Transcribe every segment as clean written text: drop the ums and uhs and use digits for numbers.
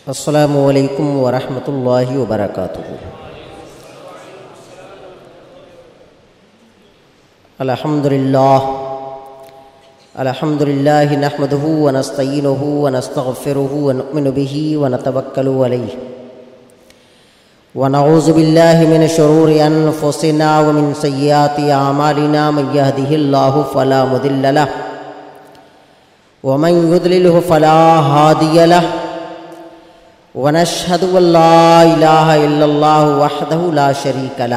السلام علیکم ورحمۃ اللہ وبرکاتہ۔ الحمد للہ نحمده ونستعینه ونستغفره ونؤمن به ونتوکل علیہ ونعوذ باللہ من شرور انفسنا ومن سیئات اعمالنا، من يهده الله فلا مضل له ومن يضلله فلا هادی له، ونشهد ان لا الہ الا اللہ وحدہ لا شریک لہ،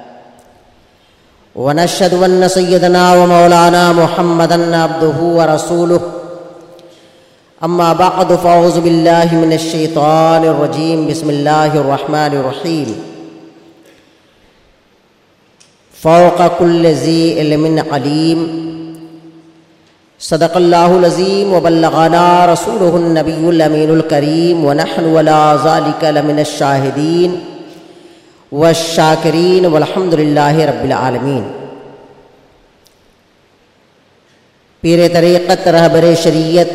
ونشهد ان سیدنا ومولانا محمدا عبدہ ورسولہ، اما بعد فاعوذ باللہ من الشیطان الرجیم، بسم اللہ الرحمن الرحیم۔ فوق کل ذی علم علیم، صدق اللہ العظیم وبلغنا رسولہ النبی الامین الکریم، ونحن علی ذلک لمن الشاہدین والشاکرین، والحمد للہ رب العالمین۔ پیر طریقت، رہبر شریعت،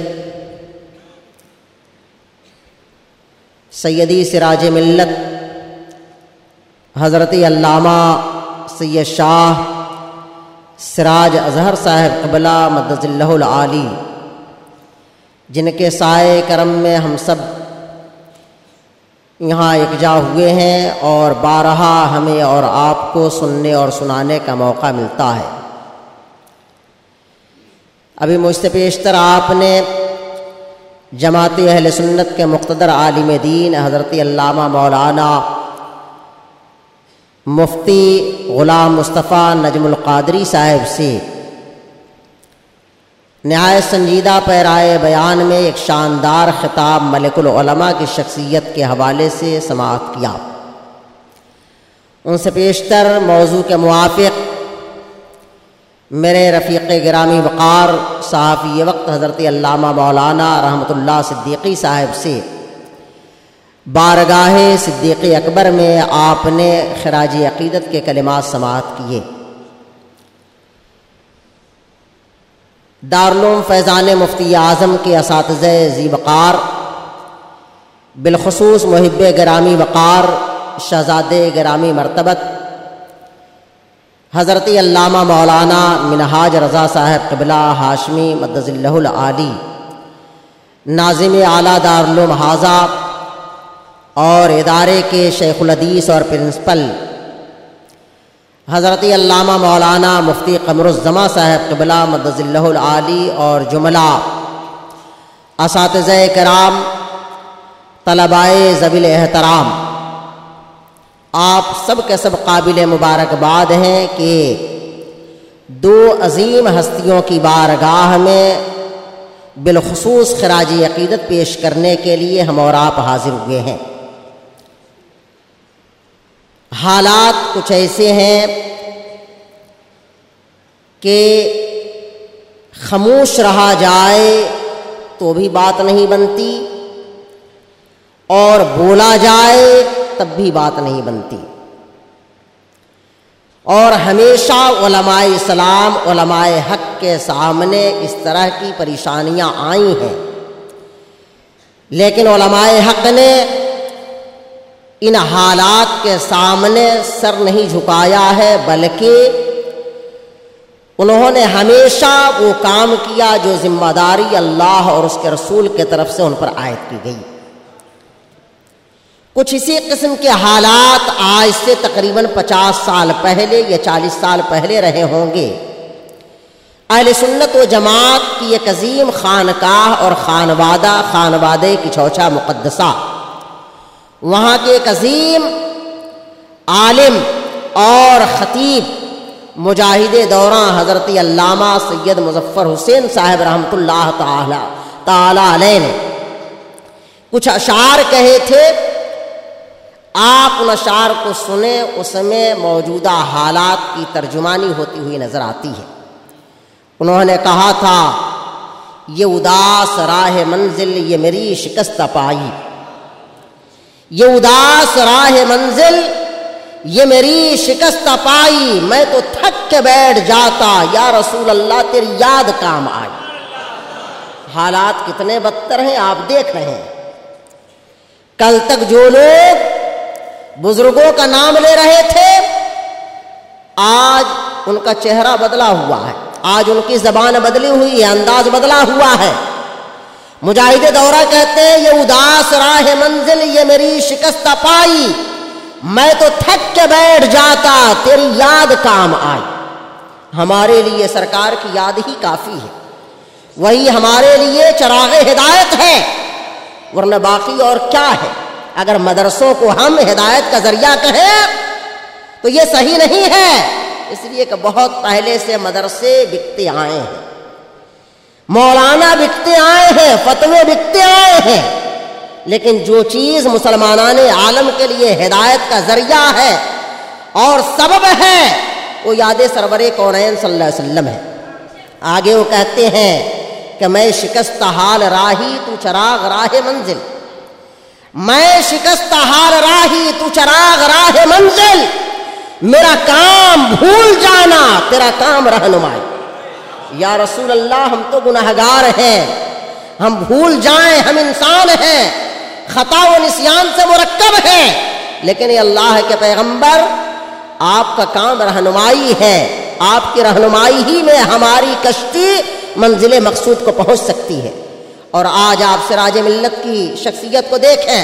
سیدی سراج ملت حضرت علامہ سید شاہ سراج اظہر صاحب قبلہ مدد اللہ العالی، جن کے سائے کرم میں ہم سب یہاں یکجا ہوئے ہیں اور بارہا ہمیں اور آپ کو سننے اور سنانے کا موقع ملتا ہے۔ ابھی مجھ سے پیشتر آپ نے جماعت اہل سنت کے مقتدر عالم دین حضرت علامہ مولانا مفتی غلام مصطفیٰ نجم القادری صاحب سے نہایت سنجیدہ پیرائے بیان میں ایک شاندار خطاب ملک العلماء کی شخصیت کے حوالے سے سماعت کیا۔ ان سے پیشتر موضوع کے موافق میرے رفیق گرامی وقار صحافی وقت حضرت علامہ مولانا رحمۃ اللہ صدیقی صاحب سے بارگاہ صدیق اکبر میں آپ نے خراج عقیدت کے کلمات سماعت کیے۔ دارالعلوم فیضان مفتی اعظم کے اساتذہ ذی وقار، بالخصوص محب گرامی وقار شہزادے گرامی مرتبت حضرت علامہ مولانا منہاج رضا صاحب قبلہ ہاشمی مدد اللہ العالی، ناظم اعلیٰ دارالعلوم حاضہ اور ادارے کے شیخ الحدیث اور پرنسپل حضرت علامہ مولانا مفتی قمر الزماں صاحب قبلہ مدد اللہ العالی، اور جملہ اساتذہ کرام، طلبائے ذوی احترام، آپ سب کے سب قابل مبارکباد ہیں کہ دو عظیم ہستیوں کی بارگاہ میں بالخصوص خراج عقیدت پیش کرنے کے لیے ہم اور آپ حاضر ہوئے ہیں۔ حالات کچھ ایسے ہیں کہ خاموش رہا جائے تو بھی بات نہیں بنتی، اور بولا جائے تب بھی بات نہیں بنتی، اور ہمیشہ علماء اسلام، علماء حق کے سامنے اس طرح کی پریشانیاں آئی ہیں، لیکن علماء حق نے ان حالات کے سامنے سر نہیں جھکایا ہے، بلکہ انہوں نے ہمیشہ وہ کام کیا جو ذمہ داری اللہ اور اس کے رسول کی طرف سے ان پر عائد کی گئی۔ کچھ اسی قسم کے حالات آج سے تقریباً 50 سال پہلے یا 40 سال پہلے رہے ہوں گے۔ اہل سنت و جماعت کی ایک عظیم خانقاہ اور خانوادے کی چوچا مقدسہ، وہاں کے ایک عظیم عالم اور خطیب مجاہد دوراں حضرت علامہ سید مظفر حسین صاحب رحمۃ اللہ تعالی علیہ نے کچھ اشعار کہے تھے۔ آپ ان اشعار کو سنیں، اس میں موجودہ حالات کی ترجمانی ہوتی ہوئی نظر آتی ہے۔ انہوں نے کہا تھا، یہ اداس راہ منزل یہ میری شکست پائی، یہ اداس راہ منزل یہ میری شکست پائی، میں تو تھک کے بیٹھ جاتا، یا رسول اللہ تیری یاد کام آئی۔ حالات کتنے بدتر ہیں آپ دیکھ رہے ہیں۔ کل تک جو لوگ بزرگوں کا نام لے رہے تھے آج ان کا چہرہ بدلا ہوا ہے، آج ان کی زبان بدلی ہوئی ہے، انداز بدلا ہوا ہے۔ مجاہد دورہ کہتے ہیں یہ اداس راہ منزل یہ میری شکست پائی، میں تو تھک کے بیٹھ جاتا تیری یاد کام آئی۔ ہمارے لیے سرکار کی یاد ہی کافی ہے، وہی ہمارے لیے چراغ ہدایت ہے، ورنہ باقی اور کیا ہے۔ اگر مدرسوں کو ہم ہدایت کا ذریعہ کہیں تو یہ صحیح نہیں ہے، اس لیے کہ بہت پہلے سے مدرسے بکتے آئے ہیں، مولانا بکتے آئے ہیں، فتوے بکتے آئے ہیں، لیکن جو چیز مسلمانان عالم کے لیے ہدایت کا ذریعہ ہے اور سبب ہے وہ یاد سرور کونین صلی اللہ علیہ وسلم ہے۔ آگے وہ کہتے ہیں کہ میں شکست حال راہی تو چراغ راہ منزل، میں شکست حال راہی تو چراغ راہ منزل، میرا کام بھول جانا تیرا کام رہنمائی۔ یا رسول اللہ ہم تو گنہگار ہیں، ہم بھول جائیں، ہم انسان ہیں، خطا و نسیان سے مرکب ہیں، لیکن یہ اللہ کے پیغمبر آپ کا کام رہنمائی ہے، آپ کی رہنمائی ہی میں ہماری کشتی منزل مقصود کو پہنچ سکتی ہے۔ اور آج آپ سراج ملت کی شخصیت کو دیکھیں،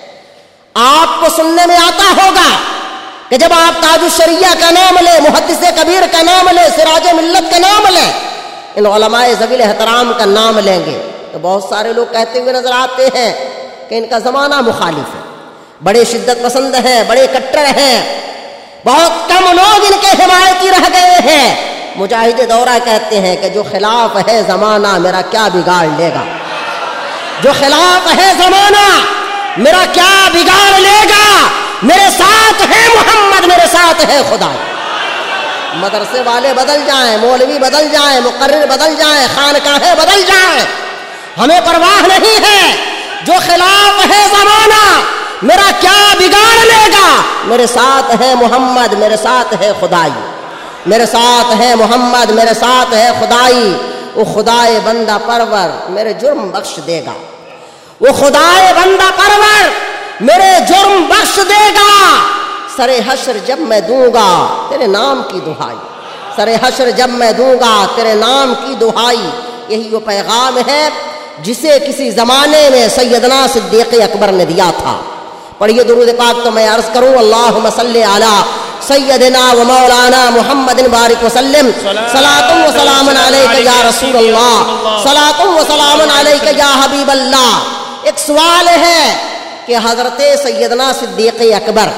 آپ کو سننے میں آتا ہوگا کہ جب آپ تاج الشریعہ کا نام لیں، محدث کبیر کا نام لیں، سراج ملت کا نام لیں، ان علماء ذوی احترام کا نام لیں گے تو بہت سارے لوگ کہتے ہوئے نظر آتے ہیں کہ ان کا زمانہ مخالف ہے، بڑے شدت پسند ہیں، بڑے کٹر ہیں، بہت کم لوگ ان کے حمایتی رہ گئے ہیں۔ مجاہد دورہ کہتے ہیں کہ جو خلاف ہے زمانہ میرا کیا بگاڑ لے گا، جو خلاف ہے زمانہ میرا کیا بگاڑ لے گا، میرے ساتھ ہے محمد، میرے ساتھ ہے خدا۔ مدرسے والے بدل جائیں، مولوی بدل جائیں، مقرر بدل جائیں، خانقاہیں بدل جائیں، ہمیں پرواہ نہیں ہے، جو خلاف ہے زمانہ میرا کیا بگاڑ لے گا، میرے ساتھ ہے محمد، میرے ساتھ ہے خدائی، میرے ساتھ ہے محمد، میرے ساتھ ہے خدائی۔ وہ خدائے بندہ پرور میرے جرم بخش دے گا، وہ خدائے بندہ پرور میرے جرم بخش دے گا، سر حشر جب میں دوں گا تیرے نام کی دہائی، سر حشر جب میں دوں گا تیرے نام کی دہائی۔ یہی وہ پیغام ہے جسے کسی زمانے میں سیدنا صدیق اکبر نے دیا تھا۔ پڑھیے درود پاک تو میں عرض کروں، اللہم صلی علی سیدنا و مولانا محمد بارک وسلم، صلاۃ و سلام علیک یا رسول اللہ، صلاۃ و سلام علیک یا حبیب اللہ۔ ایک سوال ہے کہ حضرت سیدنا صدیق اکبر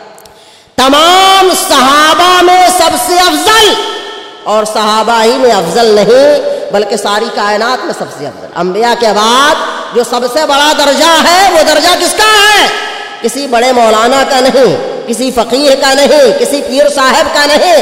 تمام صحابہ میں سب سے افضل، اور صحابہ ہی میں افضل نہیں بلکہ ساری کائنات میں سب سے افضل، انبیاء کے بعد جو سب سے بڑا درجہ ہے وہ درجہ کس کا ہے؟ کسی بڑے مولانا کا نہیں، کسی فقیر کا نہیں، کسی پیر صاحب کا نہیں،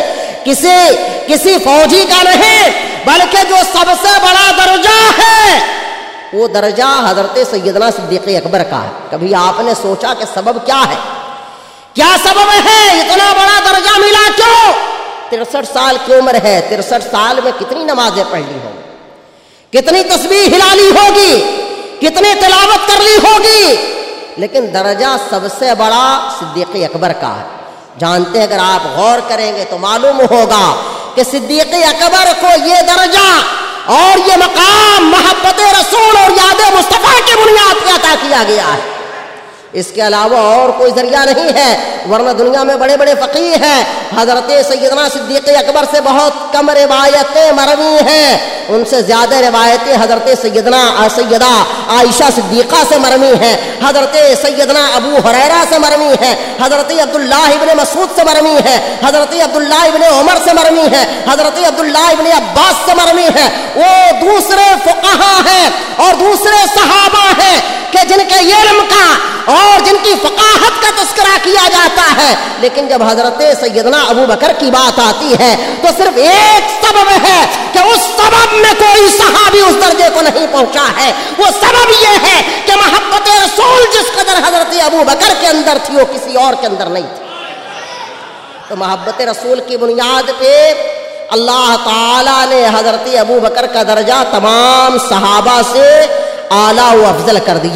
کسی فوجی کا نہیں، بلکہ جو سب سے بڑا درجہ ہے وہ درجہ حضرت سیدنا صدیق اکبر کا ہے۔ کبھی آپ نے سوچا کہ سبب کیا ہے؟ کیا سبب ہے اتنا بڑا درجہ ملا کیوں؟ 63 سال کی عمر ہے، 63 سال میں کتنی نمازیں پڑھ لی ہوں گی، کتنی تسبیح ہلا لی ہوگی، کتنی تلاوت کر لی ہوگی، لیکن درجہ سب سے بڑا صدیق اکبر کا ہے۔ جانتے ہیں اگر آپ غور کریں گے تو معلوم ہوگا کہ صدیق اکبر کو یہ درجہ اور یہ مقام محبت رسول اور یاد مصطفیٰ کی بنیاد پہ عطا کیا گیا ہے، اس کے علاوہ اور کوئی ذریعہ نہیں ہے، ورنہ دنیا میں بڑے بڑے فقیہ ہیں، حضرت سیدنا صدیق اکبر سے بہت کم روایتیں مروی ہیں، ان سے زیادہ روایتیں حضرت سیدہ عائشہ صدیقہ سے مروی ہیں، حضرت سیدنا ابو ہریرہ سے مروی ہیں، حضرت عبداللہ ابن مسعود سے مروی ہیں، حضرت عبداللہ ابن عمر سے مروی ہیں، حضرت عبداللہ ابن عباس سے مروی ہیں۔ وہ دوسرے فقہا ہیں اور دوسرے صحابہ ہیں کہ جن کے علم کا اور جن کی فقاہت کا تذکرہ کیا جاتا ہے، لیکن جب حضرت سیدنا ابو بکر کی بات آتی ہے تو صرف ایک سبب ہے کہ اس سبب میں کوئی صحابی اس درجے کو نہیں پہنچا ہے، وہ سبب یہ ہے کہ محبت رسول جس قدر حضرت ابو بکر کے اندر تھی وہ کسی اور کے اندر نہیں تھی۔ تو محبت رسول کی بنیاد پہ اللہ تعالی نے حضرت ابو بکر کا درجہ تمام صحابہ سے اعلیٰ و افضل کر دیا۔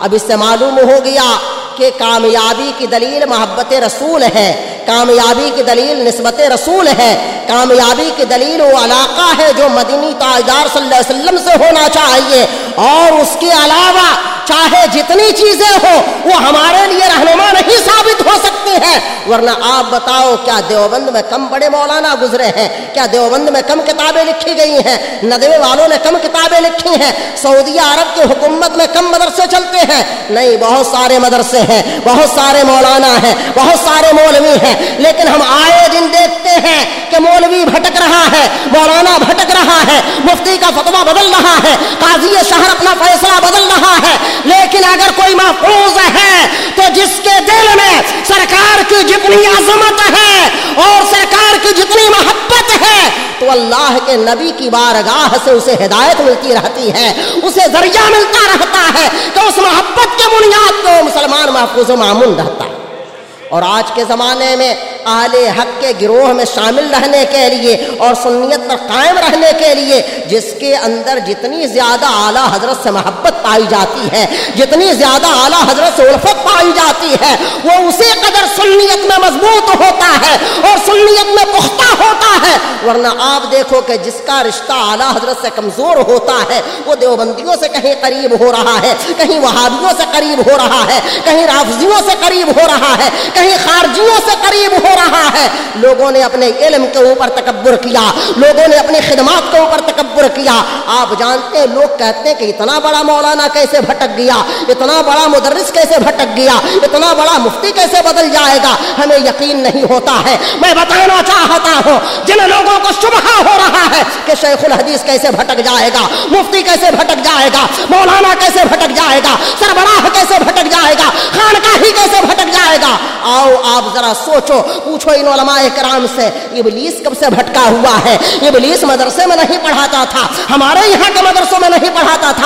اب اس سے معلوم ہو گیا کہ کامیابی کی دلیل محبت رسول ہے، کامیابی کی دلیل نسبت رسول ہے، کامیابی کی دلیل وہ علاقہ ہے جو مدنی تاجدار صلی اللہ علیہ وسلم سے ہونا چاہیے، اور اس کے علاوہ چاہے جتنی چیزیں ہو وہ ہمارے لیے رہنما نہیں ثابت ہو سکتی ہیں۔ ورنہ آپ بتاؤ کیا دیوبند میں کم بڑے مولانا گزرے ہیں؟ کیا دیوبند میں کم کتابیں لکھی گئی ہیں؟ ندوے والوں نے کم کتابیں لکھی ہیں؟ سعودی عرب کی حکومت میں کم مدرسے چلتے ہیں؟ نہیں، بہت سارے مدرسے ہیں، بہت سارے مولانا ہیں، بہت سارے مولوی ہیں، لیکن ہم آئے دن دیکھتے ہیں کہ مولوی بھٹک رہا ہے، مولانا بھٹک رہا ہے، مفتی کا فتویٰ بدل رہا ہے، قاضی شہر اپنا فیصلہ بدل رہا ہے، لیکن اگر کوئی محفوظ ہے تو جس کے دل میں سرکار کی جتنی عظمت ہے اور سرکار کی جتنی محبت ہے تو اللہ کے نبی کی بارگاہ سے اسے ہدایت ملتی رہتی ہے، اسے ذریعہ ملتا رہتا ہے کہ اس محبت کے بنیاد پہ مسلمان محفوظ و مامون رہتا ہے۔ اور آج کے زمانے میں اہل حق کے گروہ میں شامل رہنے کے لیے اور سنیت پر قائم رہنے کے لیے جس کے اندر جتنی زیادہ اعلیٰ حضرت سے محبت پائی جاتی ہے، جتنی زیادہ اعلیٰ حضرت سے الفت پائی جاتی ہے، وہ اسی قدر سنیت میں مضبوط ہوتا ہے اور سنیت میں پختہ ہوتا ہے۔ ورنہ آپ دیکھو کہ جس کا رشتہ اعلیٰ حضرت سے کمزور ہوتا ہے وہ دیوبندیوں سے کہیں قریب ہو رہا ہے، کہیں وہابیوں سے قریب ہو رہا ہے، کہیں رافضیوں سے قریب ہو رہا ہے، کہیں خارجیوں سے قریب ہو رہا ہے۔ لوگوں نے اپنے علم کے اوپر تکبر کیا، لوگوں نے اپنی خدمات کے اوپر تکبر کیا۔ آپ جانتے ہیں لوگ کہتے ہیں کہ اتنا بڑا مولانا کیسے بھٹک گیا، اتنا بڑا مدرس کیسے بھٹک گیا، اتنا بڑا مفتی کیسے بدل جائے گا؟ ہمیں یقین نہیں ہوتا ہے۔ میں بتانا چاہتا ہوں جن لوگوں کو شبہ ہو رہا ہے کہ شیخ الحدیث کیسے بھٹک جائے گا، مفتی کیسے بھٹک جائے گا، مولانا کیسے بھٹک جائے گا، سربراہ کیسے بھٹک جائے گا، خانقاہی کیسے بھٹک جائے گا، آؤ آپ ذرا سوچو، پوچھو ان علماء کرام سے ابلیس کب سے بھٹکا ہوا ہے؟ ابلیس مدرسے میں نہیں پڑھاتا تھا، ہمارے یہاں کے مدرسوں میں نہیں پڑھاتا تھا،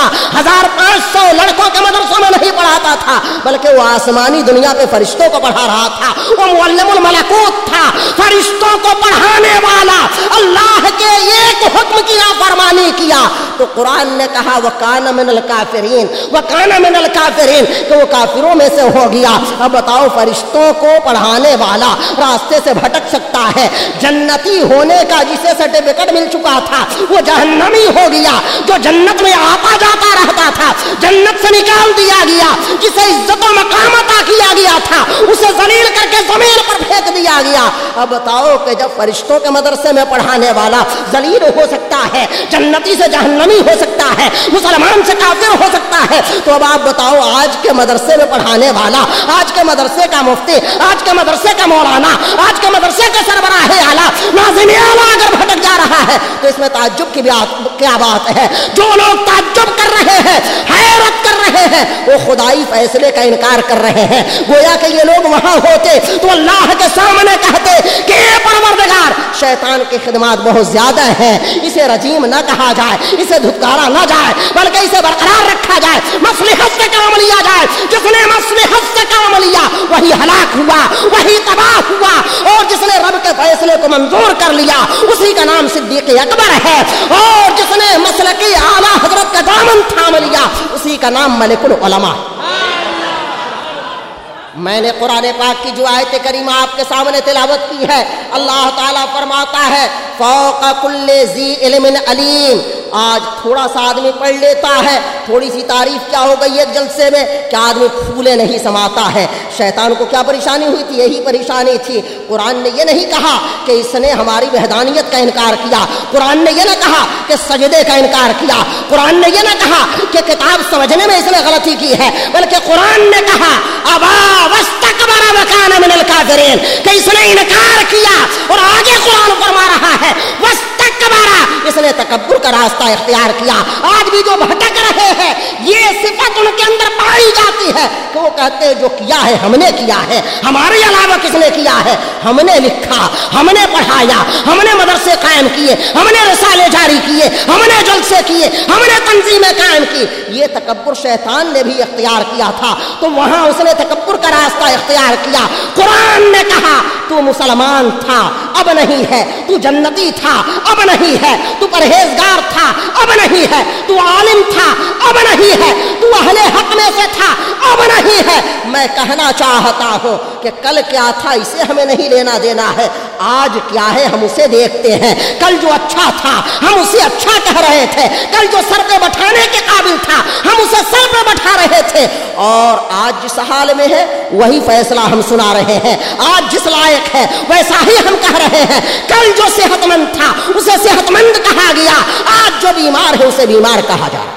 1500 لڑکوں کے مدرسوں میں نہیں پڑھاتا تھا، بلکہ وہ آسمانی دنیا پہ فرشتوں کو پڑھا رہا تھا، وہ معلم الملکوت تھا، فرشتوں کو پڑھانے والا۔ اللہ کے ایک حکم کی نافرمانی کیا تو قرآن نے کہا وَكَانَ مِنَ الْكَافِرِينَ، وَكَانَ مِنَ الْكَافِرِينَ، کہ وہ کافروں میں سے ہو گیا۔ اب بتاؤ فرشتوں کو پڑھانے والا راستے سے بھٹک سکتا ہے؟ جنتی ہونے کا جسے سرٹیفکیٹ مل چکا تھا وہ جہنمی ہو گیا، جو جنت میں آتا جاتا رہتا تھا جنت سے نکال دیا گیا، جسے عزت و مقام عطا کیا گیا تھا اسے ذلیل کر کے زمین پر پھینک دیا گیا۔ اب بتاؤ کہ جب فرشتوں کے مدرسے میں پڑھانے والا ذلیل ہو سکتا ہے، جنتی سے جہنمی ہو سکتا ہے، مسلمان سے کافر ہو سکتا ہے، تو اب آپ بتاؤ آج کے مدرسے میں پڑھانے والا، آج کے مدرسے کا مفتی، آج کے مدرسے کا مولانا، آج کے مدرسے کا سربراہ اعلیٰ، ناظم اعلیٰ اگر بھٹک جا رہا ہے تو اس میں تعجب کی کیا بات ہے؟ جو لوگ تعجب کر رہے ہیں، حیرت کر رہے ہیں، وہ خدائی فیصلے کا انکار کر رہے ہیں۔ گویا کہ یہ لوگ وہاں ہوتے تو اللہ کے سامنے کہتے کہ اے پروردگار، شیطان کی خدمات بہت زیادہ ہیں، اسے رجیم نہ کہا جائے، اسے دھتکارا نہ جائے، بلکہ اسے برقرار رکھا جائے، مصلحت سے کام لیا جائے۔ جس نے مصلحت سے کام لیا وہی ہلاک ہوا، وہی تباہ ہوا، اور جس نے رب کے فیصلے کو منظور کر لیا اسی کا نام صدیق اکبر ہے، اور جس نے مسلکی اعلیٰ حضرت کا دامن تھام لیا اسی کا نام ملک العلماء۔ میں نے قرآن پاک کی جو آیت کریمہ آپ کے سامنے تلاوت کی ہے، اللہ تعالیٰ فرماتا ہے فوق کل ذی علم علیم۔ آج تھوڑا سا آدمی پڑھ لیتا ہے، تھوڑی سی تعریف کیا ہو گئی ایک جلسے میں کیا آدمی پھولے نہیں سماتا ہے۔ شیطان کو کیا پریشانی ہوئی تھی؟ یہی پریشانی تھی۔ قرآن نے یہ نہیں کہا کہ اس نے ہماری وحدانیت کا انکار کیا، قرآن نے یہ نہ کہا کہ سجدے کا انکار کیا، قرآن نے یہ نہ کہا کہ کتاب سمجھنے میں اس نے غلطی کی ہے، بلکہ قرآن نے کہا ابا واستکبر وکان من الکافرین، کہ اس نے انکار کیا، اور آگے قرآن فرما رہا ہے اس نے تکبر کا راستہ اختیار کیا۔ آج بھی جو بھٹک رہے ہیں یہ صفت ان کے اندر پائی جاتی ہے کہ وہ کہتے ہیں جو کیا ہے ہم نے کیا ہے، ہمارے علاوہ کس نے کیا ہے؟ ہم نے لکھا، ہم نے پڑھایا، ہم نے مدرسے قائم کیے، ہم نے رسالے جاری کیے، ہم نے جلسے کیے، ہم نے تنظیمیں قائم کی۔ یہ تکبر شیطان نے بھی اختیار کیا تھا تو وہاں اس نے تکبر کا راستہ اختیار کیا۔ قرآن نے کہا تو مسلمان تھا اب نہیں ہے، تو جنتی تھا اب نہیں ہے، تو پرہیزگار تھا اب نہیں ہے، تو عالم تھا اب نہیں ہے، تو اہل حق میں سے تھا اب نہیں ہے۔ میں کہنا چاہتا ہوں کہ کل کیا تھا اسے ہمیں نہیں لینا دینا ہے، آج کیا ہے ہم اسے دیکھتے ہیں۔ کل جو اچھا تھا ہم اسے اچھا کہہ رہے تھے، کل جو سر پہ بٹھانے کے قابل تھا ہم اسے سر پہ بٹھا رہے تھے، اور آج جس حال میں ہے وہی فیصلہ ہم سنا رہے ہیں۔ آج جس لائق ہے ویسا ہی ہم کہہ رہے ہیں۔ کل جو صحت مند تھا اسے صحت مند کہا گیا، آج جو بیمار ہے اسے بیمار کہا جا رہا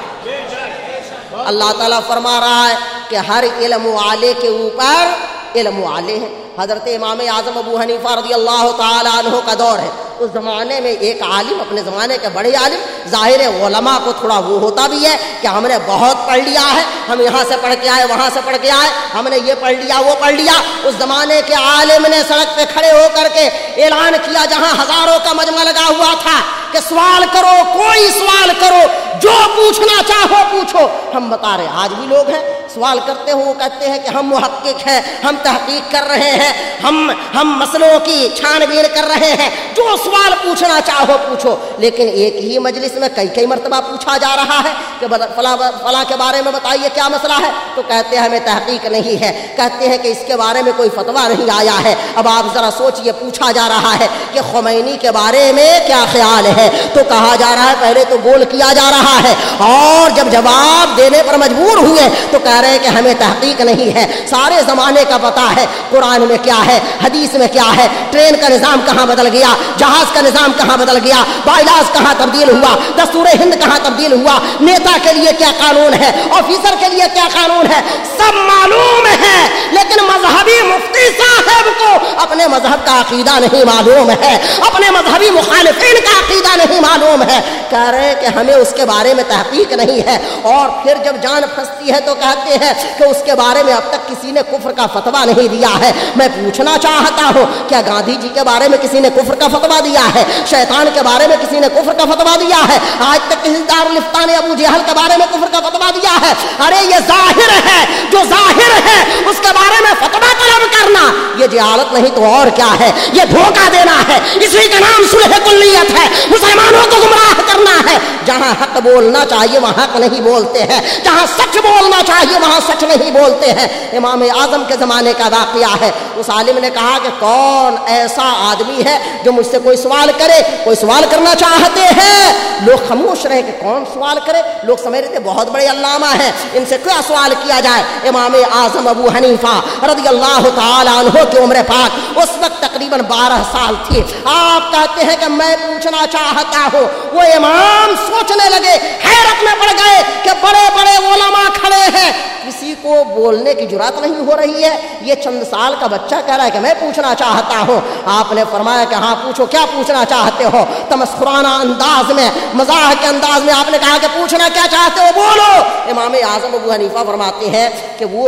ہے۔ اللہ تعالیٰ فرما رہا ہے کہ ہر علم والے کے اوپر علم والے ہیں۔ حضرت امام اعظم ابو حنیفہ رضی اللہ تعالیٰ عنہ کا دور ہے، اس زمانے میں ایک عالم، اپنے زمانے کے بڑے عالم، ظاہر علماء کو تھوڑا وہ ہوتا بھی ہے کہ ہم نے بہت پڑھ لیا ہے، ہم یہاں سے پڑھ کے آئے وہاں سے پڑھ کے آئے، ہم نے یہ پڑھ لیا وہ پڑھ لیا۔ اس زمانے کے عالم نے سڑک پہ کھڑے ہو کر کے اعلان کیا، جہاں ہزاروں کا مجمع لگا ہوا تھا، کہ سوال کرو، کوئی سوال کرو، جو پوچھنا چاہو پوچھو۔ ہم بتا رہے آج بھی لوگ ہیں سوال کرتے ہوں، وہ کہتے ہیں کہ ہم محقق ہیں، ہم تحقیق کر رہے ہیں، ہم مسئلوں کی چھان بین کر رہے ہیں، جو سوال پوچھنا چاہو پوچھو۔ لیکن ایک ہی مجلس میں کئی مرتبہ پوچھا جا رہا ہے کہ فلاں کے بارے میں بتائیے کیا مسئلہ ہے، تو کہتے ہیں ہمیں تحقیق نہیں ہے، کہتے ہیں کہ اس کے بارے میں کوئی فتویٰ نہیں آیا ہے۔ اب آپ ذرا سوچئے، پوچھا جا رہا ہے کہ خمینی کے بارے میں کیا خیال ہے، تو کہا جا رہا ہے پہلے تو گول کیا جا رہا ہے، اور جب جواب دینے پر مجبور ہوئے تو کہہ رہے ہیں کہ ہمیں تحقیق نہیں ہے، سارے زمانے کا پتہ ہے قرآن میں کیا ہے، حدیث میں کیا ہے، ٹرین کا نظام کہاں بدل گیا، جہاز کا نظام کہاں بدل گیا، بائیلاز کہاں تبدیل ہوا، دستور ہند کہاں تبدیل ہوا، نیتا کے لیے کیا قانون ہے، آفیسر کے لیے کیا قانون ہے، سب معلوم ہے، لیکن مذہبی مفتی صاحب کو اپنے مذہب کا عقیدہ نہیں معلوم ہے، اپنے مذہبی مخالفین کا عقیدہ نہیں معلوم ہے، کہہ رہے ہیں کہ ہمیں اس کے بارے میں تحقیق نہیں ہے۔ اور پھر جب جان پھنستی ہے تو کہتے ہیں کہ اس کے بارے میں اب تک کسی نے کفر کا فتویٰ نہیں دیا ہے۔ میں پوچھنا چاہتا ہوں، کیا گاندھی جی کے بارے میں کسی نے کفر کا فتویٰ دیا ہے؟ شیطان کے بارے میں کسی نے کفر کا فتویٰ دیا ہے؟ آج تک کسی دارالفتہ نے ابو جہل کے بارے میں کفر کا فتویٰ دیا ہے؟ ارے یہ ظاہر ہے، جو ظاہر ہے اس کے بارے میں فتویٰ طلب کرنا یہ جہالت نہیں تو اور کیا ہے، یہ دھوکہ دینا ہے، اسی کا نام صلح کلیت ہے، مسلمانوں کو گمراہ کرنا ہے۔ جہاں حق بولنا چاہیے وہاں حق نہیں بولتے ہیں، جہاں سچ بولنا چاہیے وہاں سچ نہیں بولتے ہیں۔ امام اعظم کے زمانے کا واقعہ ہے، اس عالم نے کہا کہ کون ایسا آدمی ہے جو مجھ سے کوئی سوال کرے، کوئی سوال کرنا چاہتے ہیں، لوگ خاموش رہے کہ کون سوال کرے، لوگ سمجھ رہے تھے بہت بڑے علامہ ہیں، ان سے کیا سوال کیا جائے۔ امام اعظم ابو حنیفہ رضی اللہ تعالی عنہ کی عمر پاک اس وقت تقریباً 12 سال تھی۔ آپ کہتے ہیں کہ میں پوچھنا چاہتا ہوں، وہ امام سوچنے لگے، حیرت میں پڑ گئے کہ بڑے بڑے علماء کھڑے ہیں، کسی کو بولنے کی جرات نہیں ہو رہی ہے، یہ چند سال کا بچہ کہہ رہا ہے کہ میں پوچھنا چاہتا ہوں۔ آپ نے فرمایا کہ ہاں پوچھو، کیا پوچھنا چاہتے ہو؟ تمسخرانہ انداز میں، مزاح کے انداز میں آپ نے کہا کہ پوچھنا کیا چاہتے ہو، بولو۔ امام اعظم ابو حنیفہ فرماتے ہیں کہ وہ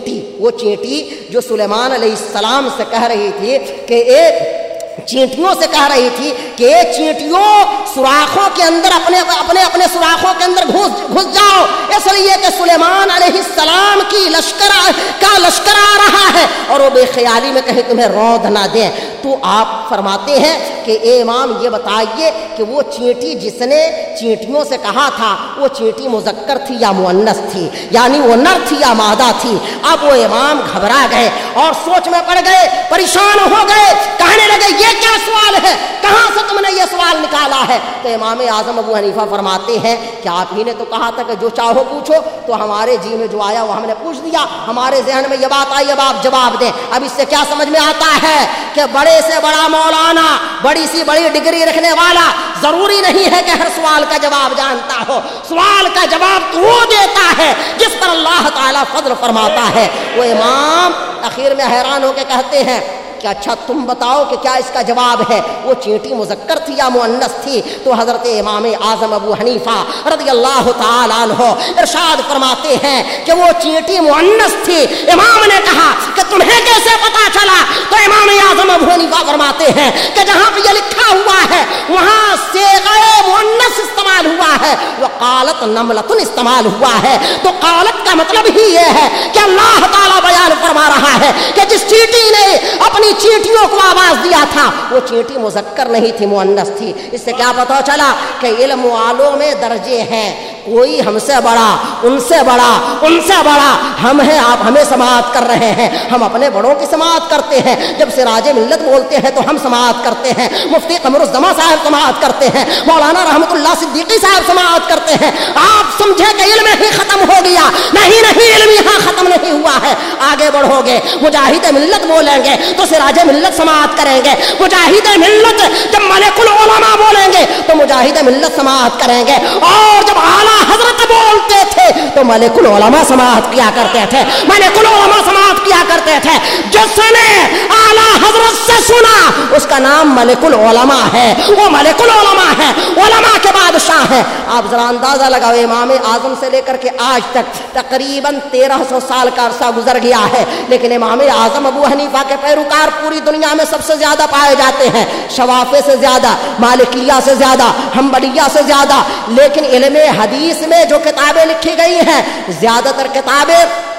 چینٹی جو سلیمان علیہ السلام سے کہہ رہی تھی کہ ایک چینٹیوں سے کہہ رہی تھی کہ اے چینٹیوں سوراخوں کے اندر اپنے سوراخوں کے اندر گھس جاؤ، اس لیے کہ سلیمان علیہ السلام کی لشکر آ رہا ہے اور وہ بے خیالی میں کہیں تمہیں روند نہ دیں۔ تو آپ فرماتے ہیں کہ اے امام یہ بتائیے کہ وہ چینٹی جس نے چینٹیوں سے کہا تھا وہ چینٹی مذکر تھی یا مؤنث تھی، یعنی وہ نر تھی یا مادہ تھی؟ اب وہ امام گھبرا گئے اور سوچ میں پڑ گئے، پریشان ہو گئے، کہنے لگے یہ کیا سوال ہے، کہاں سے تم نے یہ سوال نکالا ہے؟ تو امام اعظم ابو حنیفہ فرماتے ہیں کہ آپ ہی نے تو کہا تھا کہ جو چاہو پوچھو، تو ہمارے جی میں جو آیا وہ ہم نے پوچھ دیا، ہمارے ذہن میں یہ بات آئی، اب آپ جواب دیں۔ اب اس سے کیا سمجھ میں آتا ہے کہ بڑے سے بڑا مولانا، بڑی سی بڑی ڈگری رکھنے والا ضروری نہیں ہے کہ ہر سوال کا جواب جانتا ہو، سوال کا جواب تو وہ دیتا ہے جس پر اللہ تعالیٰ فضل فرماتا ہے۔ وہ امام اخیر میں حیران ہو کے کہتے ہیں کہ اچھا تم بتاؤ کہ کیا اس کا جواب ہے، وہ چینٹی مذکر تھی یا مؤنث تھی؟ تو حضرت امام اعظم ابو حنیفہ رضی اللہ تعالیٰ عنہ ارشاد فرماتے ہیں کہ وہ چینٹی مؤنث تھی۔ امام نے کہا کہ تمہیں کیسے پتا چلا؟ تو امام اعظم ابو حنیفہ فرماتے ہیں کہ جہاں پہ یہ لکھا ہوا ہے وہاں صیغہ مؤنث استعمال ہوا ہے، وقالت نملۃ استعمال ہوا ہے، تو قالت کا مطلب ہی یہ ہے کہ اللہ تعالیٰ بیان فرما رہا ہے کہ جس چینٹی نے اپنی چینٹیوں کو آواز دیا تھا وہ چینٹی مذکر نہیں تھی، مؤنث تھی۔ اس سے کیا پتہ چلا کہ علم والوں میں درجے ہیں، کوئی ہم سے بڑا، ان سے بڑا، ان سے بڑا، ہم ہیں، آپ ہمیں سماعت کر رہے ہیں، ہم اپنے بڑوں کی سماعت کرتے ہیں، جب سراج ملت بولتے ہیں تو ہم سماعت کرتے ہیں، مفتی قمر الزمان صاحب سماعت کرتے ہیں، مولانا رحمت اللہ صدیقی صاحب سماعت کرتے ہیں۔ آپ سمجھے کہ علم ہی ختم ہو گیا، نہیں نہیں، علم یہاں ختم نہیں ہوا ہے، آگے بڑھو گے، مجاہد ملت بولیں گے تو سراج ملت سماعت کریں گے، مجاہد ملت جب ملک العلماء بولیں گے تو مجاہد ملت سماعت کریں گے، اور جب اعلیٰ حضرت بولتے تھے تو ملک العلماء سماعت کیا کرتے تھے، ملک العلماء سماعت کیا کرتے تھے۔ جس نے اعلیٰ حضرت سے سنا اس کا نام ملک العلماء ہے، وہ ملک العلماء ہے، علماء کے بادشاہ ہیں۔ آپ ذرا اندازہ لگاؤ، امام اعظم سے لے کر کے آج تک تقریباً 1300 سال کا عرصہ گزر گیا ہے، لیکن امام اعظم ابو حنیفہ کے پیروکار پوری دنیا میں سب سے زیادہ پائے جاتے ہیں، شوافے سے زیادہ، مالکیہ سے زیادہ، حنبلیہ سے زیادہ۔ لیکن علم حدیث میں جو کتابیں لکھی گئی ہیں، زیادہ تر کتابیں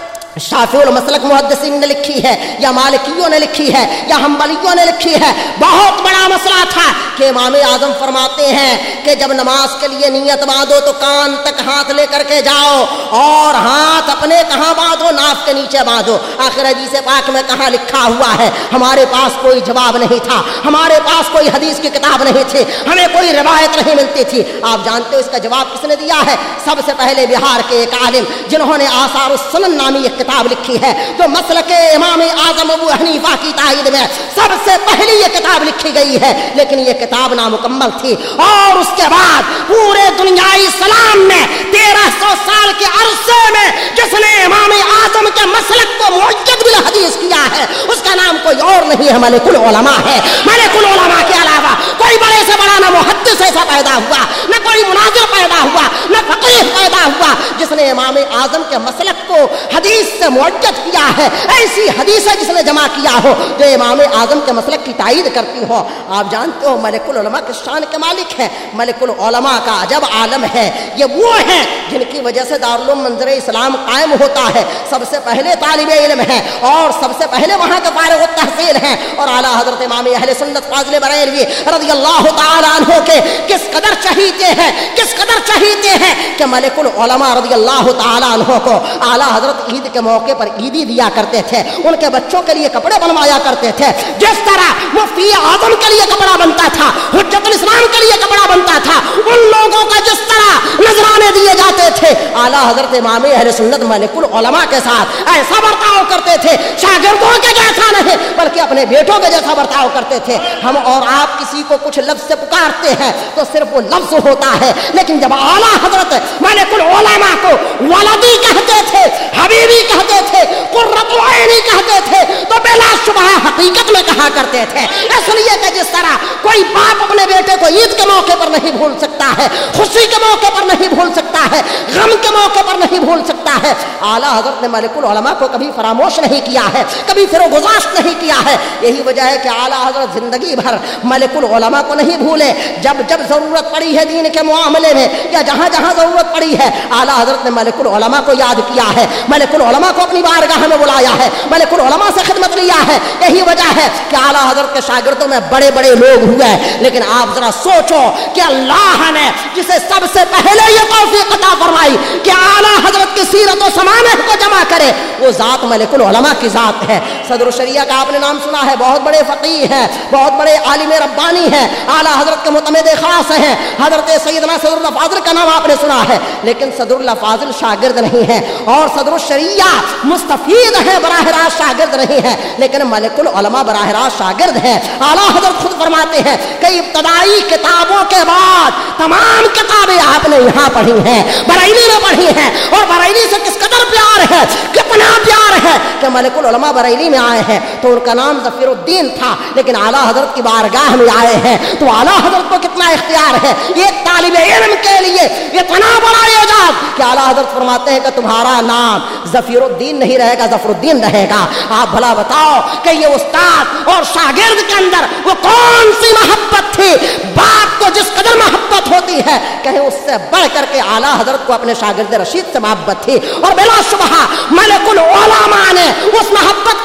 شافعی المسلک محدثین نے لکھی ہے، یا مالکیوں نے لکھی ہے، یا حنبلیوں نے لکھی ہے۔ بہت بڑا مسئلہ تھا کہ امام اعظم فرماتے ہیں کہ جب نماز کے لیے نیت باندھو تو کان تک ہاتھ لے کر کے جاؤ، اور ہاتھ اپنے کہاں باندھو؟ ناف کے نیچے باندھو۔ آخر حدیث پاک میں کہاں لکھا ہوا ہے؟ ہمارے پاس کوئی جواب نہیں تھا، ہمارے پاس کوئی حدیث کی کتاب نہیں تھی، ہمیں کوئی روایت نہیں ملتی تھی۔ آپ جانتے ہو اس کا جواب کس نے دیا ہے؟ سب سے پہلے بہار کے ایک عالم جنہوں نے آثار السنن نامی ایک کتاب لکھی ہے، جو مسلک امام اعظم ابو حنیفہ کی تائید میں سب سے پہلی یہ کتاب لکھی گئی ہے، لیکن یہ کتاب نامکمل تھی، اور اس کے بعد پورے دنیائی اسلام میں 1300 سال کے عرصے میں جس نے امام اعظم کے مسلک کو معید بالحدیث کیا ہے اس کا نام کوئی اور نہیں ہے، ملک العلماء ہے۔ ملک العلماء کے علاوہ کوئی بڑے سے بڑا نہ محدث ایسا پیدا ہوا، نہ کوئی مناظر پیدا ہوا، نہ فقیہ پیدا ہوا جس نے امام اعظم کے مسلک کو حدیث سے معید کیا ہے، ایسی حدیث ہے جس نے جمع کیا ہو جو امام اعظم کے مسلک کی تائید کرتی ہو۔ آپ جانتے ہو ملک العلماء کس شان کے مالک ہیں؟ ملک العلماء کا عجب عالم ہے، یہ وہ ہیں جن کی وجہ سے دارالعلوم منظر اسلام قائم ہوتا ہے، سب سے پہلے طالب علم ہیں اور سب سے پہلے وہاں کے فارغ التحصیل ہیں، اور اعلیٰ حضرت امام اہل سنت فاضل بریلوی رضی اللہ تعالی عنہ کے کس قدر چہیتے ہیں، کس قدر چہیتے ہیں کہ ملک العلماء رضی اللہ تعالی عنہ کو اعلیٰ حضرت عید کے موقع پر عیدی دیا کرتے تھے، ان کے بچوں کے لیے کپڑے بنوایا کرتے تھے، جس طرح مفتی اعظم کے لیے کپڑا بنتا تھا، حجت الاسلام کے لیے کپڑا بنتا تھا، ان لوگوں کا جس طرح نذرانے دیے جاتے تھے، اعلیٰ حضرت امام اہل سنت ملک العلماء کے ساتھ ایسا برتاؤ کرتے تھے، شاگردوں کے جیسا نہیں بلکہ اپنے بیٹوں کے جیسا برتاؤ کرتے تھے۔ ہم اور آپ کسی کو کچھ لفظ سے پکارتے ہیں تو صرف وہ لفظ ہوتا ہے، لیکن جب اعلیٰ حضرت ملک العلماء کو ولدی کہتے تھے، حبیبی کہتے تھے، قرۃ عینی کہتے تھے، تو بلا شبہ حقیقت میں کہا کرتے تھے، اس لیے کہ جس طرح کوئی باپ اپنے بیٹے کو عید کے موقع پر نہیں بھول سکتا ہے، خوشی کے موقع پر نہیں بھول سکتا ہے، غم کے موقع پر نہیں بھول سکتا ہے، اعلیٰ حضرت نے ملک العلماء کو کبھی فراموش نہیں کیا ہے، کبھی فروگزاشت نہیں کیا ہے۔ یہی وجہ ہے کہ اعلیٰ حضرت زندگی بھر ملک العلماء کو نہیں بھولے، جب جب ضرورت پڑی ہے دین کے معاملے میں یا جہاں جہاں ضرورت پڑی ہے، اعلیٰ حضرت نے ملک العلماء کو یاد کیا ہے، ملک العلماء کو اپنی بارگاہ میں بلایا ہے، ملک العلماء سے خدمت لیا ہے۔ یہی وجہ ہے کہ اعلیٰ حضرت کے شاگردوں میں بڑے بڑے لوگ ہوئے، لیکن آپ ذرا سوچو کہ اللہ نے جسے سب سے پہلے یہ توفیق عطا فرمائی کہ اعلیٰ حضرت کی سیرت و سمانح کو جمع کرے، وہ ذات ملک العلماء کی ذات ہے۔ صدر الشریعہ کا آپ نے نام سنا ہے، بہت بڑے فقیہ ہیں، بہت بڑے عالم ربانی ہیں، اعلیٰ حضرت کے معتمد خاص ہیں، حضرت سیدنا صدر اللہ فاضل کا نام آپ نے سنا ہے، لیکن صدر اللہ فاضل شاگرد نہیں ہے، اور صدر الشریعہ مستفید ہیں، براہ راست شاگرد نہیں ہے، لیکن ملک العلماء براہ راست شاگرد ہیں۔ اعلیٰ حضرت خود فرماتے ہیں کہ ابتدائی کتابوں کے بعد تمام کتابیں آپ نے یہاں پڑھی ہیں، بریلی میں پڑھی ہیں، اور بریلی سے کس قدر پیار ہے، کتنا پیار ہے کہ ملک العلماء بریلی میں آئے ہیں تو ان کا نام ظفیر الدین تھا، لیکن اعلیٰ حضرت کی بارگاہ میں آئے ہیں تو اعلیٰ حضرت کو کتنا اختیار ہے۔ ایک طالب علم کے لیے اتنا بڑا اعزاز کہ اعلیٰ حضرت فرماتے ہیں کہ تمہارا نام ظفیر الدین نہیں رہے گا، ظفر الدین رہے گا۔ آپ بھلا بتاؤ کہ یہ استاد اور شاگرد کے اندر وہ کون سی محبت تھی؟ باپ کو جس قدر محبت ہوتی ہے کہیں اس سے بڑھ کر کے اعلیٰ حضرت کو اپنے شاگرد رشید سے محبت تھی، اور بلا شبہ ملک العلماء نے اس محبت کو برقرار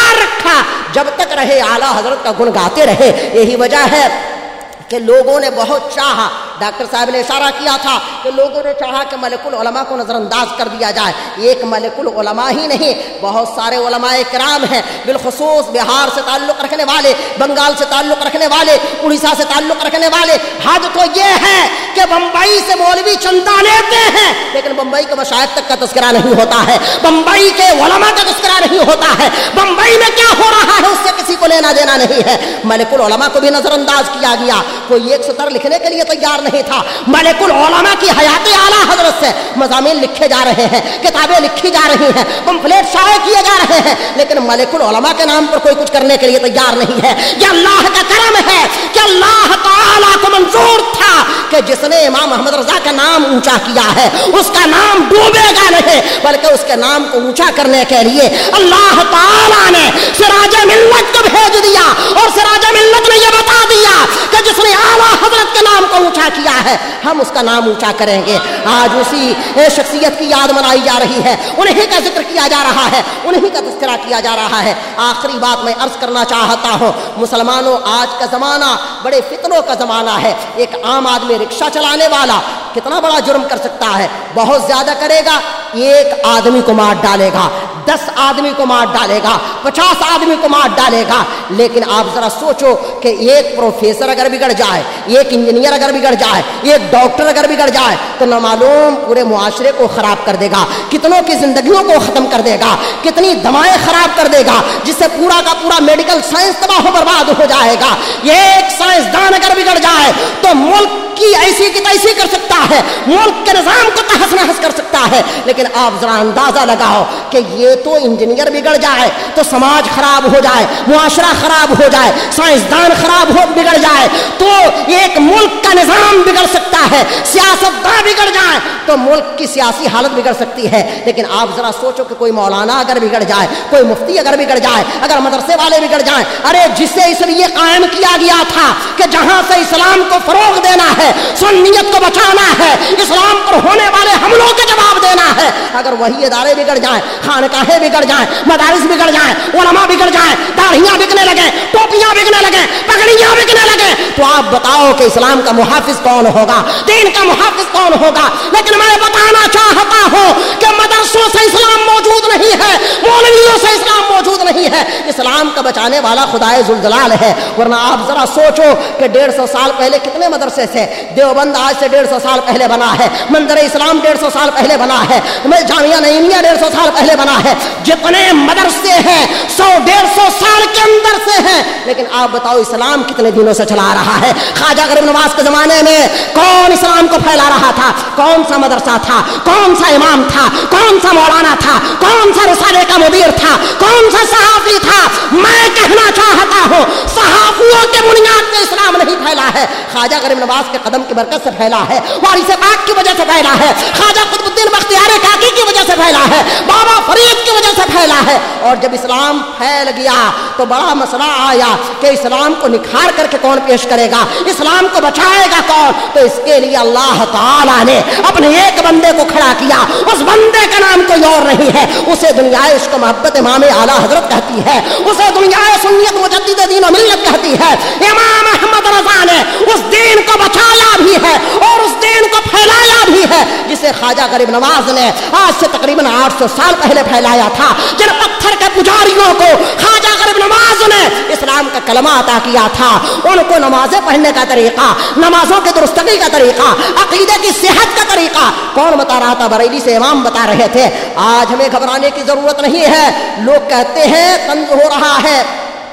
برقرار رکھا جب تک رہے اعلیٰ حضرت کا گن گاتے رہے. یہی وجہ ہے کہ لوگوں نے بہت چاہا, ڈاکٹر صاحب نے اشارہ کیا تھا کہ لوگوں نے چاہا کہ ملک العلماء کو نظر انداز کر دیا جائے. ایک ملک العلماء ہی نہیں, بہت سارے علماء کرام ہیں, بالخصوص بہار سے تعلق رکھنے والے, بنگال سے تعلق رکھنے والے, اڑیسہ سے تعلق رکھنے والے. حد تو یہ ہے کہ بمبئی سے مولوی چندہ لیتے ہیں لیکن بمبئی کے مشائخ تک کا تذکرہ نہیں ہوتا ہے, بمبئی کے علماء کا تذکرہ نہیں ہوتا ہے. بمبئی میں کیا ہو رہا ہے اس سے کسی کو لینا دینا نہیں ہے. ملک العلماء کو بھی نظر انداز کیا گیا. کوئی ایک سطر لکھنے کے لیے تیار نہیں تھا. ملک العلماء کی حیات اعلیٰ حضرت سے مضامین لکھے جا رہے ہیں, کتابیں لکھی جا رہی ہیں, پمفلیٹ شائع کیے جا رہے ہیں, لیکن ملک العلماء کے نام پر کوئی کچھ کرنے کے لیے تیار نہیں ہے. یہ اللہ کا کرم ہے کہ اللہ تعالیٰ کو منظور تھا کہ جس نے امام احمد رضا کا نام اونچا کیا ہے اس کا نام ڈوبے گا نہیں, بلکہ اس کے نام کو اونچا کرنے کے لیے اللہ تعالیٰ نے سراج ملت کو بھیج دیا, اور سراج ملت نے یہ بتا دیا کہ جس نے اعلیٰ حضرت کے نام کو اونچا کیا ہے ہم اس کا نام اونچا کریں گے. آج اسی شخصیت کی یاد منائی جا رہی ہے, انہی کا ذکر کیا جا رہا ہے, انہی کا تذکرہ کیا جا رہا ہے. آخری بات میں عرض کرنا چاہتا ہوں, مسلمانوں آج کا زمانہ بڑے فتنوں کا زمانہ ہے. ایک عام آدمی رکشہ چلانے والا کتنا بڑا جرم کر سکتا ہے, بہت زیادہ کرے گا ایک آدمی کو مار ڈالے گا, 10 آدمی کو مار ڈالے گا, 50 آدمی کو مار ڈالے گا. لیکن آپ ذرا سوچو کہ ایک پروفیسر اگر بگڑ جائے, ایک انجینئر اگر بگڑ جائے, ایک ڈاکٹر اگر بگڑ جائے تو نہ معلوم پورے معاشرے کو خراب کر دے گا, کتنوں کی زندگیوں کو ختم کر دے گا, کتنی دوائیں خراب کر دے گا, جس سے پورا کا پورا میڈیکل سائنس تباہ و برباد ہو جائے گا. ایک سائنسدان اگر بگڑ جائے تو ملک کی ایسی کی تیسی کر سکتا ہے, ملک کے نظام کو تہس نہس کر سکتا ہے. لیکن آپ ذرا اندازہ لگاؤ کہ یہ تو انجینئر بگڑ جائے تو سماج خراب ہو جائے, معاشرہ خراب ہو جائے, سائنسدان خراب ہو بگڑ جائے تو ایک ملک کا نظام بگڑ سکتا ہے, سیاستدان بگڑ جائے تو ملک کی سیاسی حالت بگڑ سکتی ہے. لیکن آپ ذرا سوچو کہ کوئی مولانا اگر بگڑ جائے, کوئی مفتی اگر بگڑ جائے, اگر مدرسے والے بگڑ جائیں, ارے جسے اس لیے قائم کیا گیا تھا کہ جہاں سے اسلام کو فروغ دینا ہے, سنیت کو بچانا ہے, اسلام پر ہونے والے حملوں کے جواب دینا ہے, اگر وہی ادارے بگڑ جائیں, خانقاہیں بگڑ جائیں, مدارس بگڑ جائیں, علماء بگڑ جائیں, داڑھیاں بکنے لگیں, ٹوپیاں بکنے لگیں, پگڑیاں بکنے لگیں, تو آپ بتاؤ کہ اسلام کا محافظ کون ہوگا, دین کا محافظ کون ہوگا؟ لیکن میں بتانا چاہتا ہوں کہ مدرسوں سے اسلام موجود نہیں ہے, مولویوں سے اسلام موجود نہیں ہے. اسلام کا بچانے والا خدائے ذوالجلال ہے. ورنہ آپ ذرا سوچو کہ 150 سال پہلے کتنے مدرسے تھے. دیوبند آج سے 150 سال پہلے بنا ہے, منظر اسلام 150 سال پہلے بنا ہے, جامعہ نعیمیہ 150 سال پہلے بنا ہے. جتنے مدرسے ہیں 100-150 سال کے اندر سے ہیں. لیکن آپ بتاؤ اسلام کتنے دنوں سے چلا رہا ہے؟ خواجہ غریب نواز کے زمانے میں کون اسلام کو پھیلا رہا تھا؟ کون سا مدرسہ تھا؟ کون سا امام تھا؟ کون سا مولانا تھا؟ کون سا رسالے کا مدیر تھا؟ کون سا صحافی تھا؟ میں کہنا چاہتا ہوں صحافیوں کے بنیاد پہ اسلام نہیں پھیلا ہے, خواجہ غریب نواز کے قدم کی برکت سے پھیلا ہے, وارث پاک کی وجہ سے پھیلا ہے, خواجہ قطب الدین بختیار کاکی کی وجہ سے پھیلا ہے, بابا فرید کی وجہ سے پھیلا ہے. اور جب اسلام پھیل گیا تو بڑا مسئلہ آیا کہ اسلام کو نکھار کر کے کون پیش کرے گا, اسلام کو بچائے گا کون؟ تو اس کے لیے اللہ تعالیٰ نے اپنے ایک بندے کو کھڑا کیا. اس بندے کا نام کوئی اور نہیں ہے, اسے دنیا عشق و محبت امام اعلیٰ حضرت کہتی ہے, اسے دنیا سنیت مجدد دین و ملت کہتی ہے. امام احمد رضا نے اس دین کو بچایا بھی ہے اور اس دین کو پھیلایا بھی ہے جسے خواجہ غریب نواز نے آج سے تقریباً 800 سال پہلے پھیلایا تھا. جن پتھر کے پجاریوں کو خواجہ غریب نواز نے اسلام کا کلمہ عطا کیا تھا, ان کو نمازیں پڑھنے کا طریقہ, نمازوں کی درستگی کا طریقہ, عقیدے کی صحت کا طریقہ کون بتا رہا تھا؟ بریلی سے امام بتا رہے تھے. آج ہمیں گھبرانے کی ضرورت نہیں ہے. لوگ کہتے ہیں طنز ہو رہا ہے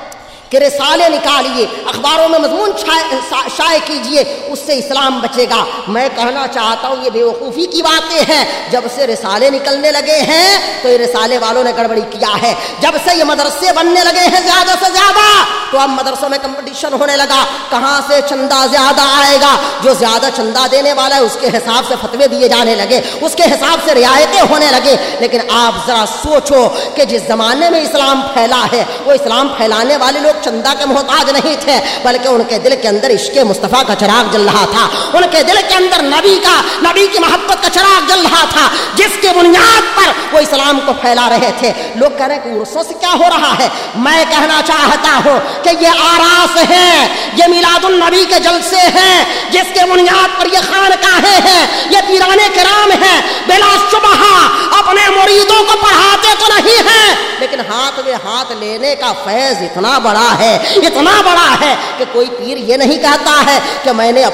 کہ رسالے نکالیے, اخباروں میں مضمون شائع کیجئے, اس سے اسلام بچے گا. میں کہنا چاہتا ہوں یہ بیوقوفی کی باتیں ہیں. جب سے رسالے نکلنے لگے ہیں تو یہ رسالے والوں نے گڑبڑی کیا ہے. جب سے یہ مدرسے بننے لگے ہیں زیادہ سے زیادہ تو تو اب مدرسوں میں کمپٹیشن ہونے لگا، کہاں سے چندہ زیادہ آئے گا، جو زیادہ چندہ دینے والا ہے اس کے حساب سے فتوے دیے جانے لگے، اس کے حساب سے رعایتیں ہونے لگے۔ لیکن آپ ذرا سوچو کہ جس زمانے میں اسلام پھیلا ہے وہ اسلام پھیلانے والے لوگ چندہ کے محتاج نہیں تھے، بلکہ ان کے دل کے اندر عشق مصطفیٰ کا چراغ جل رہا تھا، ان کے دل کے اندر نبی کی محبت کا چراغ جل رہا تھا، جس کی بنیاد پر وہ اسلام کو پھیلا رہے تھے۔ لوگ کہہ رہے ہیں کہ عرسوں سے کیا ہو رہا ہے؟ میں کہنا چاہتا ہوں کہ یہ آراس ہیں، یہ میلاد النبی کے جلسے ہیں، جس کے بنیاد پر یہ خانقاہیں ہیں، یہ پیران کرام ہیں، بلا شبہ اپنے مریدوں کو پڑھاتے تو نہیں ہیں، لیکن ہاتھ میں ہاتھ لینے کا فیض اتنا بڑا ہے کہ کوئی پیر یہ نہیں کہتا ہے کہ میں نے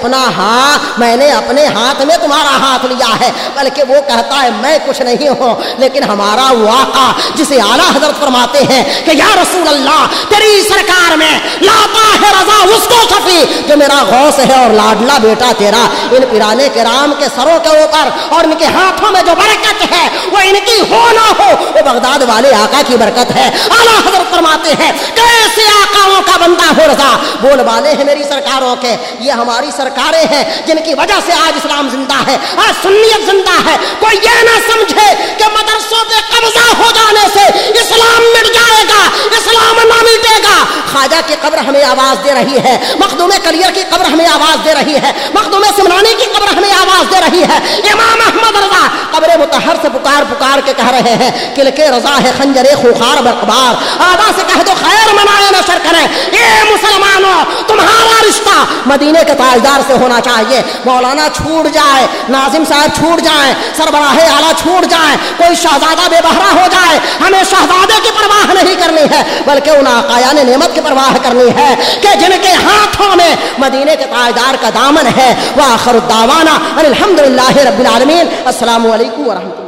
اپنے ہاتھ میں تمہارا ہاتھ لیا ہے، بلکہ وہ کہتا ہے میں کچھ نہیں ہوں، لیکن ہمارا وہ آقا جسے اعلیٰ حضرت فرماتے ہیں کہ یا رسول اللہ تیری سرکار میں لاتا ہے رضا اس کو صفی جو میرا غوث ہے اور لاڈلا بیٹا تیرا۔ ان پیرانے کرام کے سروں کے اوپر اور ان کے ہاتھوں میں جو برکت ہے وہ ان کی ہو نہ ہو وہ بغداد والے آقا کی برکت ہے۔ اعلیٰ حضرت فرماتے ہیں کیسے آقاؤں کا بندہ ہو رضا، بول والے ہیں میری سرکاروں کے، یہ ہماری سرکاریں ہیں جن کی وجہ سے آج اسلام زندہ ہے، آج سنیت زندہ ہے۔ کوئی یہ نہ سمجھے کہ مدرسوں پہ قبضہ ہو جانے سے اسلام مٹ جائے گا، اسلام نہ مٹے گا۔ خواجہ کی قبر ہمیں آواز دے رہی ہے، مخدوم کلیر کی قبر ہمیں آواز دے رہی ہے، مخدوم سمنانی کی قبر ہمیں آواز دے رہی ہے، امام احمد رضا قبر مطہر سے پکار کے کہہ رہے ہیں کل کے رضا ہے خنجر خوخار برقبار، آبا سے کہہ دو خیر منائے نشر کریں۔ اے مسلمانوں تمہارا رشتہ مدینے کے تاجدار سے ہونا چاہیے۔ مولانا چھوٹ جائے، ناظم صاحب چھوٹ جائیں، سربراہ اعلیٰ چھوٹ جائیں، کوئی شہزادہ بے بہرا ہو جائے، ہمیں شہزادے کی پرواہ نہیں کرنی ہے، بلکہ ان آقایان نعمت کی پرواہ کرنی ہے کہ جن کے ہاتھوں میں مدینے کے تاجدار کا دامن ہے۔ وآخر الدعوانا الحمدللہ رب العالمین۔ السلام علیکم ورحمۃ اللہ۔